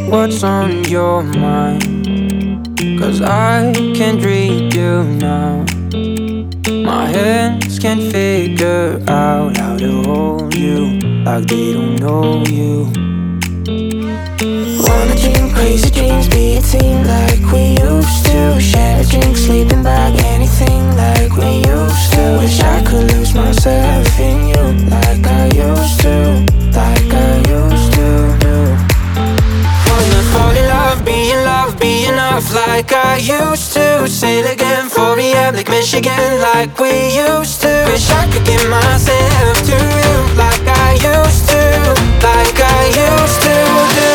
What's on your mind? 'Cause I can't read you now. My hands can't figure out how to hold you like they don't know you. Wanna dream crazy dreams, be a team like we used to. Share a drink, sleeping bag, anything like we used to. Wish I could lose myself in you like I used to, like I used to do. Wanna fall in love, be enough like I used to. Sail again, 4 AM, Lake Michigan like we used to. Wish I could give myself to you like I used to, like I used to do.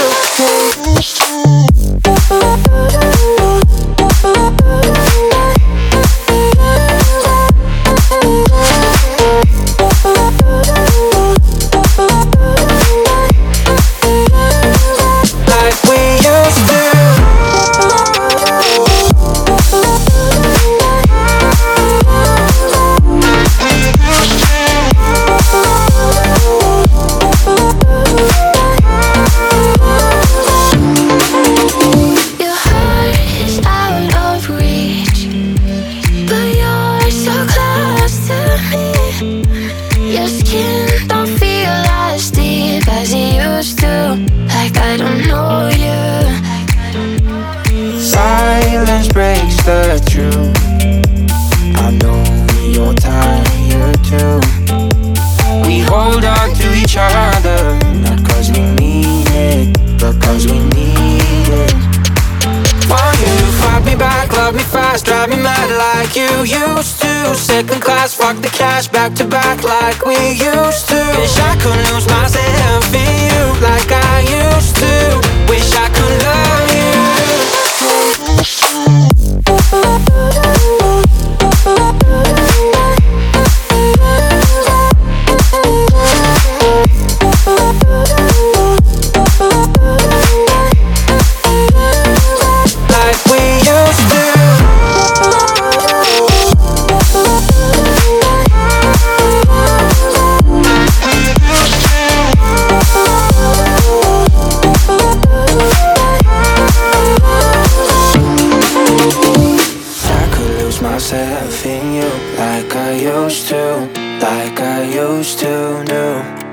Silence breaks the truth. I know you're tired too. We hold on to each other, not 'cause we mean it, but 'cause we need it. Want you to fight me back, love me fast, drive me mad like you used to. Second class, fuck the cash, back to back like we used to. Wish I could lose myself in you like I used to. Wish I could love you. Myself in you like I used to, like I used to do.